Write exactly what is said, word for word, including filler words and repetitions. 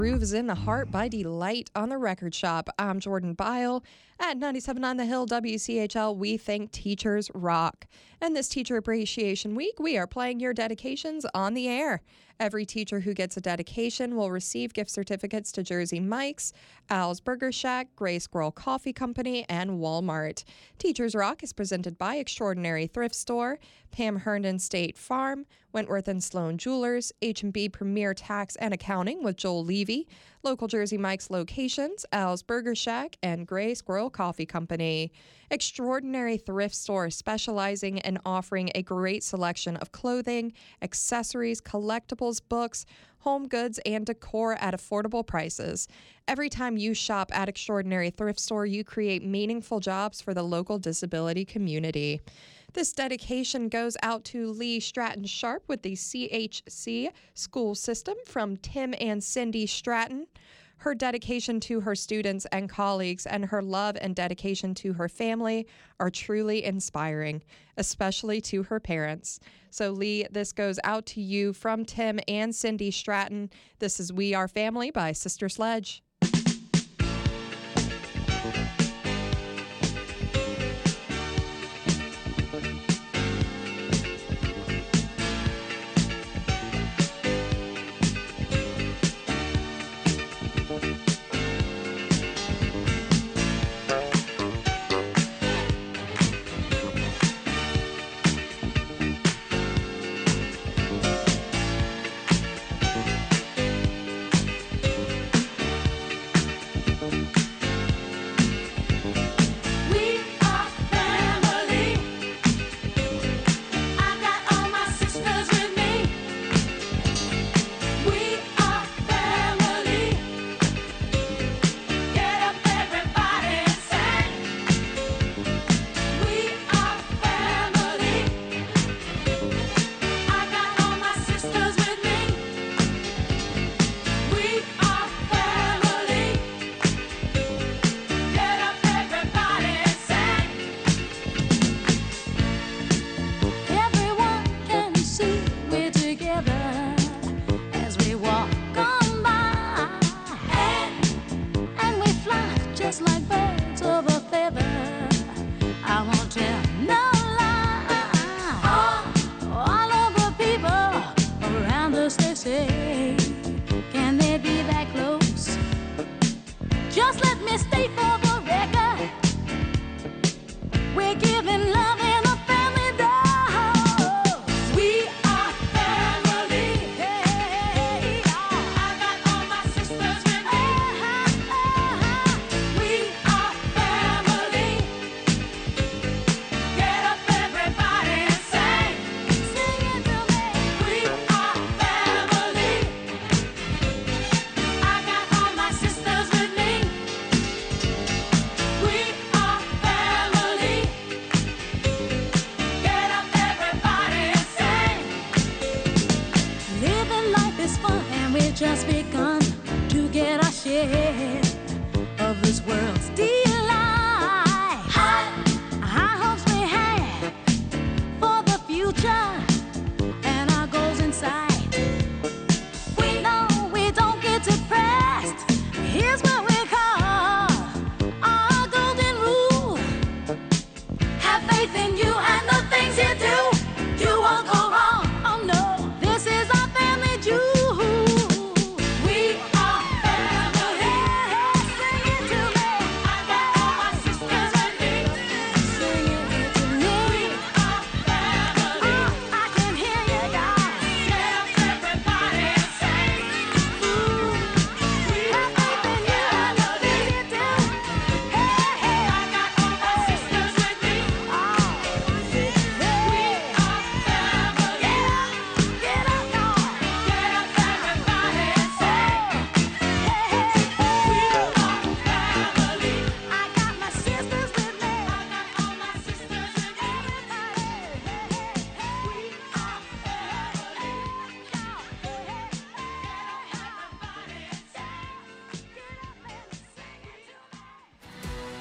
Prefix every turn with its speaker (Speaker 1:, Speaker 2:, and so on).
Speaker 1: Groove is in the Heart by Delight on the Record Shop. I'm Jordan Bile. At ninety-seven on the Hill, W C H L, we think teachers rock. And this Teacher Appreciation Week, we are playing your dedications on the air. Every teacher who gets a dedication will receive gift certificates to Jersey Mike's, Al's Burger Shack, Gray Squirrel Coffee Company, and Walmart. Teachers Rock is presented by Extraordinary Thrift Store, Pam Herndon State Farm, Wentworth and Sloan Jewelers, H and B Premier Tax and Accounting with Joel Levy, local Jersey Mike's locations, Al's Burger Shack, and Gray Squirrel Coffee Company. Extraordinary Thrift Store, specializing in offering a great selection of clothing, accessories, collectibles, books, home goods, and decor at affordable prices. Every time you shop at Extraordinary Thrift Store, you create meaningful jobs for the local disability community. This dedication goes out to Lee Stratton Sharp with the C H C school system from Tim and Cindy Stratton. Her dedication to her students and colleagues and her love and dedication to her family are truly inspiring, especially to her parents. So, Lee, this goes out to you from Tim and Cindy Stratton. This is We Are Family by Sister Sledge.
Speaker 2: Just begun to get our share.